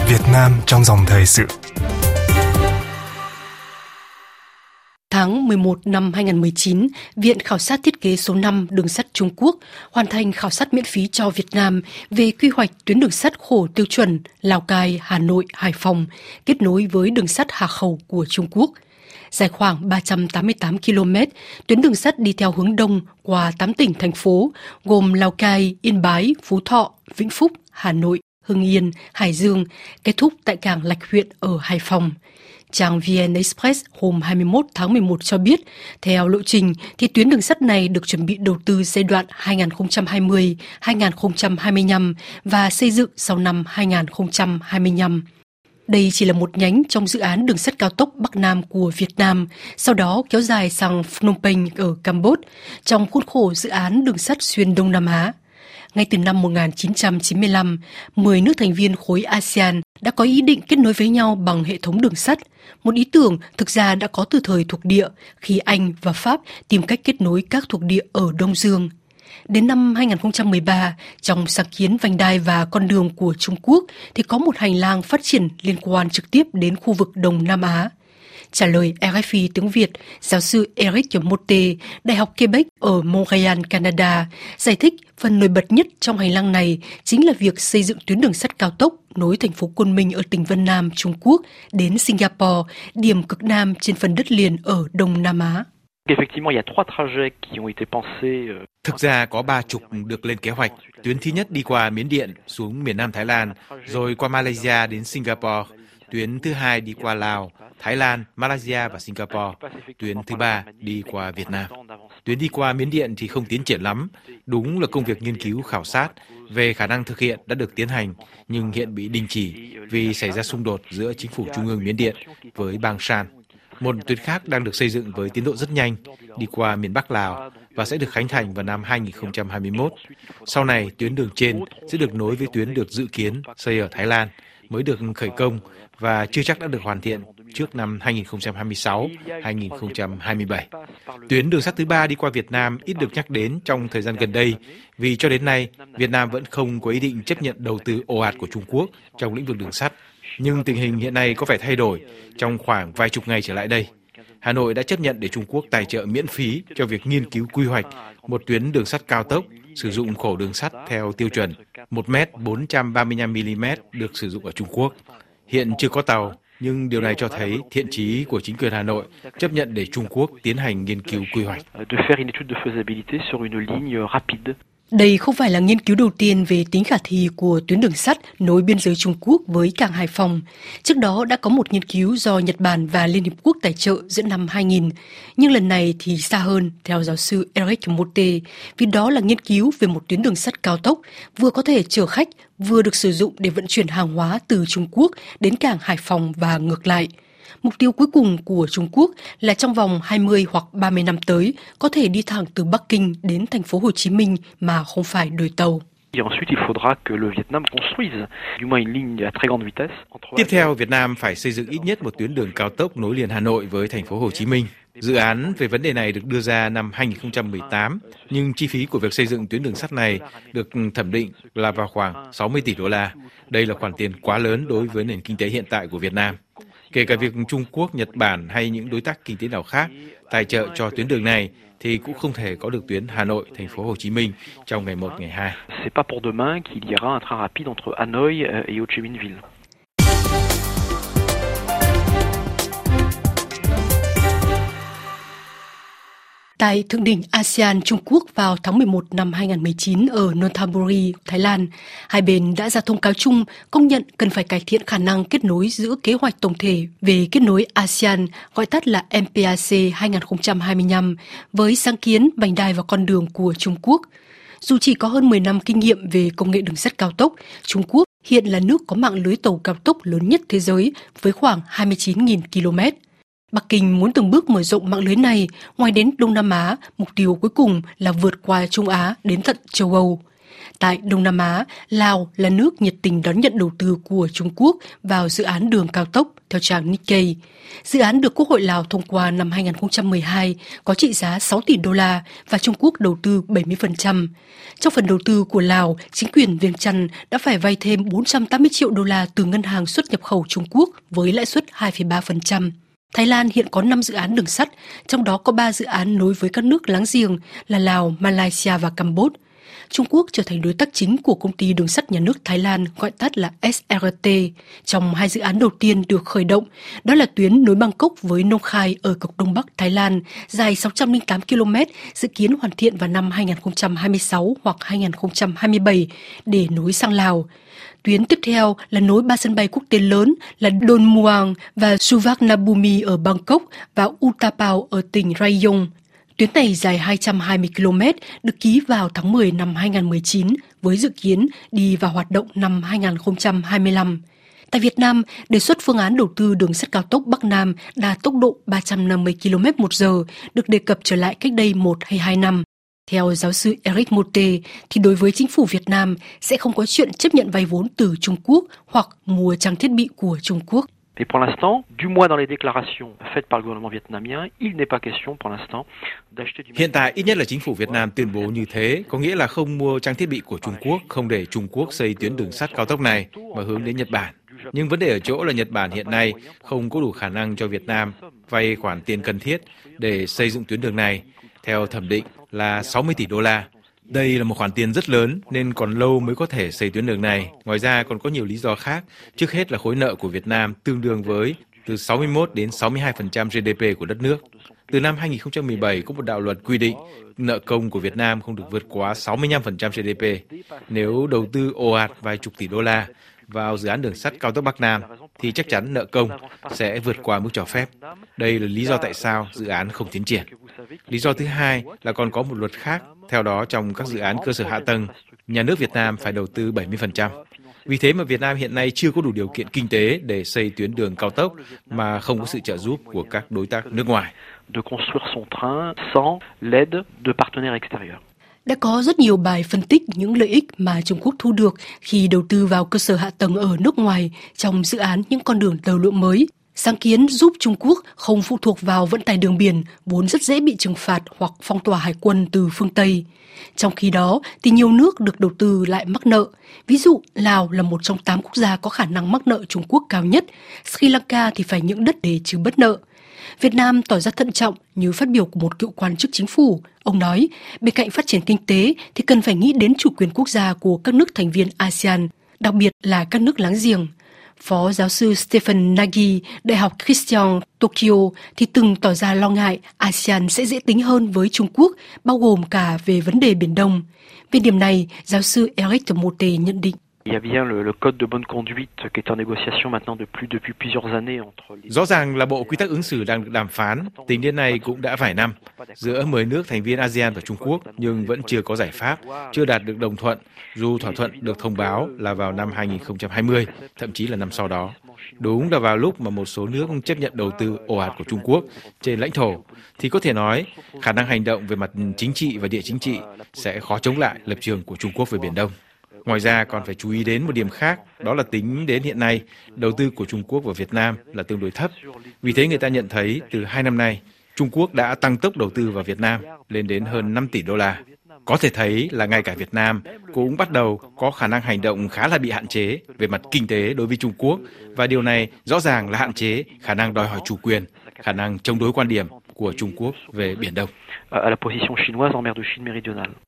Việt Nam trong dòng thời sự. Tháng 11 năm 2019, Viện Khảo sát Thiết kế số 5 Đường sắt Trung Quốc hoàn thành khảo sát miễn phí cho Việt Nam về quy hoạch tuyến đường sắt khổ tiêu chuẩn Lào Cai, Hà Nội, Hải Phòng kết nối với đường sắt Hà Khẩu của Trung Quốc. Dài khoảng 388 km, tuyến đường sắt đi theo hướng đông qua 8 tỉnh, thành phố gồm Lào Cai, Yên Bái, Phú Thọ, Vĩnh Phúc, Hà Nội, Hưng Yên, Hải Dương, kết thúc tại cảng Lạch Huyện ở Hải Phòng. Trang VN Express hôm 21 tháng 11 cho biết, theo lộ trình thì tuyến đường sắt này được chuẩn bị đầu tư giai đoạn 2020-2025 và xây dựng sau năm 2025. Đây chỉ là một nhánh trong dự án đường sắt cao tốc Bắc Nam của Việt Nam, sau đó kéo dài sang Phnom Penh ở Campuchia, trong khuôn khổ dự án đường sắt xuyên Đông Nam Á. Ngay từ năm 1995, 10 nước thành viên khối ASEAN đã có ý định kết nối với nhau bằng hệ thống đường sắt, một ý tưởng thực ra đã có từ thời thuộc địa khi Anh và Pháp tìm cách kết nối các thuộc địa ở Đông Dương. Đến năm 2013, trong sáng kiến vành đai và con đường của Trung Quốc thì có một hành lang phát triển liên quan trực tiếp đến khu vực Đông Nam Á. Trả lời RFI tiếng Việt, giáo sư Eric Motte, Đại học Quebec ở Montreal, Canada, giải thích phần nổi bật nhất trong hành lang này chính là việc xây dựng tuyến đường sắt cao tốc nối thành phố Côn Minh ở tỉnh Vân Nam, Trung Quốc đến Singapore, điểm cực nam trên phần đất liền ở Đông Nam Á. Thực ra có 3 trục được lên kế hoạch. Tuyến thứ nhất đi qua Miến Điện xuống miền Nam Thái Lan, rồi qua Malaysia đến Singapore. Tuyến thứ hai đi qua Lào, Thái Lan, Malaysia và Singapore. Tuyến thứ ba đi qua Việt Nam. Tuyến đi qua Miến Điện thì không tiến triển lắm. Đúng là công việc nghiên cứu khảo sát về khả năng thực hiện đã được tiến hành, nhưng hiện bị đình chỉ vì xảy ra xung đột giữa chính phủ trung ương Miến Điện với bang Shan. Một tuyến khác đang được xây dựng với tiến độ rất nhanh, đi qua miền Bắc Lào và sẽ được khánh thành vào năm 2021. Sau này, tuyến đường trên sẽ được nối với tuyến được dự kiến xây ở Thái Lan, mới được khởi công và chưa chắc đã được hoàn thiện trước năm 2026-2027. Tuyến đường sắt thứ ba đi qua Việt Nam ít được nhắc đến trong thời gian gần đây vì cho đến nay, Việt Nam vẫn không có ý định chấp nhận đầu tư ồ ạt của Trung Quốc trong lĩnh vực đường sắt. Nhưng tình hình hiện nay có vẻ thay đổi trong khoảng vài chục ngày trở lại đây. Hà Nội đã chấp nhận để Trung Quốc tài trợ miễn phí cho việc nghiên cứu quy hoạch một tuyến đường sắt cao tốc sử dụng khổ đường sắt theo tiêu chuẩn 1m435mm được sử dụng ở Trung Quốc. Hiện chưa có tàu, nhưng điều này cho thấy thiện chí của chính quyền Hà Nội chấp nhận để Trung Quốc tiến hành nghiên cứu quy hoạch. Đây không phải là nghiên cứu đầu tiên về tính khả thi của tuyến đường sắt nối biên giới Trung Quốc với cảng Hải Phòng. Trước đó đã có một nghiên cứu do Nhật Bản và Liên Hiệp Quốc tài trợ giữa năm 2000. Nhưng lần này thì xa hơn, theo giáo sư Eric Motte, vì đó là nghiên cứu về một tuyến đường sắt cao tốc vừa có thể chở khách, vừa được sử dụng để vận chuyển hàng hóa từ Trung Quốc đến cảng Hải Phòng và ngược lại. Mục tiêu cuối cùng của Trung Quốc là trong vòng 20 hoặc 30 năm tới có thể đi thẳng từ Bắc Kinh đến thành phố Hồ Chí Minh mà không phải đổi tàu. Tiếp theo, Việt Nam phải xây dựng ít nhất một tuyến đường cao tốc nối liền Hà Nội với thành phố Hồ Chí Minh. Dự án về vấn đề này được đưa ra năm 2018, nhưng chi phí của việc xây dựng tuyến đường sắt này được thẩm định là vào khoảng 60 tỷ đô la. Đây là khoản tiền quá lớn đối với nền kinh tế hiện tại của Việt Nam. Kể cả việc Trung Quốc, Nhật Bản hay những đối tác kinh tế nào khác tài trợ cho tuyến đường này thì cũng không thể có được tuyến Hà Nội, thành phố Hồ Chí Minh trong ngày 1, ngày 2. Tại Thượng đỉnh ASEAN Trung Quốc vào tháng 11 năm 2019 ở Nonthaburi, Thái Lan, hai bên đã ra thông cáo chung công nhận cần phải cải thiện khả năng kết nối giữa kế hoạch tổng thể về kết nối ASEAN, gọi tắt là MPAC 2025, với sáng kiến vành đai và con đường của Trung Quốc. Dù chỉ có hơn 10 năm kinh nghiệm về công nghệ đường sắt cao tốc, Trung Quốc hiện là nước có mạng lưới tàu cao tốc lớn nhất thế giới với khoảng 29.000 km. Bắc Kinh muốn từng bước mở rộng mạng lưới này, ngoài đến Đông Nam Á, mục tiêu cuối cùng là vượt qua Trung Á đến tận châu Âu. Tại Đông Nam Á, Lào là nước nhiệt tình đón nhận đầu tư của Trung Quốc vào dự án đường cao tốc, theo trang Nikkei. Dự án được Quốc hội Lào thông qua năm 2012 có trị giá 6 tỷ đô la và Trung Quốc đầu tư 70%. Trong phần đầu tư của Lào, chính quyền Viêng Chăn đã phải vay thêm 480 triệu đô la từ ngân hàng xuất nhập khẩu Trung Quốc với lãi suất 2,3%. Thái Lan hiện có 5 dự án đường sắt, trong đó có 3 dự án nối với các nước láng giềng là Lào, Malaysia và Campuchia. Trung Quốc trở thành đối tác chính của công ty đường sắt nhà nước Thái Lan, gọi tắt là SRT, trong 2 dự án đầu tiên được khởi động, đó là tuyến nối Bangkok với Nong Khai ở cực Đông Bắc Thái Lan, dài 608 km, dự kiến hoàn thiện vào năm 2026 hoặc 2027 để nối sang Lào. Tuyến tiếp theo là nối 3 sân bay quốc tế lớn là Don Muang và Suvarnabhumi ở Bangkok và Utapao ở tỉnh Rayong. Tuyến này dài 220 km, được ký vào tháng 10 năm 2019 với dự kiến đi vào hoạt động năm 2025. Tại Việt Nam, đề xuất phương án đầu tư đường sắt cao tốc Bắc Nam đạt tốc độ 350 km/h được đề cập trở lại cách đây 1 hay 2 năm. Theo giáo sư Eric Mote, thì đối với chính phủ Việt Nam sẽ không có chuyện chấp nhận vay vốn từ Trung Quốc hoặc mua trang thiết bị của Trung Quốc. Mais pour l'instant, du moins dans les déclarations faites par le gouvernement vietnamien, il n'est pas question pour l'instant d'acheter du. Hiện tại ít nhất là chính phủ Việt Nam tuyên bố như thế, có nghĩa là không mua trang thiết bị của Trung Quốc, không để Trung Quốc xây tuyến đường sắt cao tốc này mà hướng đến Nhật Bản. Nhưng vấn đề ở chỗ là Nhật Bản hiện nay không có đủ khả năng cho Việt Nam vay khoản tiền cần thiết để xây dựng tuyến đường này, theo thẩm định là 60 tỷ đô la. Đây là một khoản tiền rất lớn nên còn lâu mới có thể xây tuyến đường này. Ngoài ra còn có nhiều lý do khác. Trước hết là khối nợ của Việt Nam tương đương với từ 61 đến 62% GDP của đất nước. Từ năm 2017 có một đạo luật quy định nợ công của Việt Nam không được vượt quá 65% GDP. Nếu đầu tư ồ ạt vài chục tỷ đô la vào dự án đường sắt cao tốc Bắc Nam thì chắc chắn nợ công sẽ vượt qua mức cho phép. Đây là lý do tại sao dự án không tiến triển. Lý do thứ hai là còn có một luật khác. Theo đó, trong các dự án cơ sở hạ tầng, nhà nước Việt Nam phải đầu tư 70%. Vì thế mà Việt Nam hiện nay chưa có đủ điều kiện kinh tế để xây tuyến đường cao tốc mà không có sự trợ giúp của các đối tác nước ngoài. De construire son train sans l'aide de partenaires extérieurs. Đã có rất nhiều bài phân tích những lợi ích mà Trung Quốc thu được khi đầu tư vào cơ sở hạ tầng ở nước ngoài trong dự án những con đường tàu lượn mới. Sáng kiến giúp Trung Quốc không phụ thuộc vào vận tải đường biển, vốn rất dễ bị trừng phạt hoặc phong tỏa hải quân từ phương Tây. Trong khi đó, thì nhiều nước được đầu tư lại mắc nợ. Ví dụ, Lào là một trong 8 quốc gia có khả năng mắc nợ Trung Quốc cao nhất, Sri Lanka thì phải nhượng đất để trừ bớt nợ. Việt Nam tỏ ra thận trọng như phát biểu của một cựu quan chức chính phủ. Ông nói, bên cạnh phát triển kinh tế thì cần phải nghĩ đến chủ quyền quốc gia của các nước thành viên ASEAN, đặc biệt là các nước láng giềng. Phó giáo sư Stephen Nagy, Đại học Christian Tokyo thì từng tỏ ra lo ngại ASEAN sẽ dễ tính hơn với Trung Quốc, bao gồm cả về vấn đề Biển Đông. Về điểm này, giáo sư Eric Mote nhận định. Il y a bien le code de bonne conduite qui est en négociation maintenant depuis plusieurs années entre les. Rõ ràng là bộ quy tắc ứng xử đang được đàm phán, tính đến nay cũng đã vài năm, giữa 10 nước thành viên ASEAN và Trung Quốc, nhưng vẫn chưa có giải pháp, chưa đạt được đồng thuận, dù thỏa thuận được thông báo là vào năm 2020, thậm chí là năm sau đó. Đúng là vào lúc mà một số nước chấp nhận đầu tư ồ ạt của Trung Quốc trên lãnh thổ, thì có thể nói khả năng hành động về mặt chính trị và địa chính trị sẽ khó chống lại lập trường của Trung Quốc về Biển Đông. Ngoài ra còn phải chú ý đến một điểm khác, đó là tính đến hiện nay, đầu tư của Trung Quốc vào Việt Nam là tương đối thấp. Vì thế người ta nhận thấy từ 2 năm nay, Trung Quốc đã tăng tốc đầu tư vào Việt Nam lên đến hơn 5 tỷ đô la. Có thể thấy là ngay cả Việt Nam cũng bắt đầu có khả năng hành động khá là bị hạn chế về mặt kinh tế đối với Trung Quốc, và điều này rõ ràng là hạn chế khả năng đòi hỏi chủ quyền, khả năng chống đối quan điểm của Trung Quốc về Biển Đông. À la position chinoise en mer de Chine méridionale.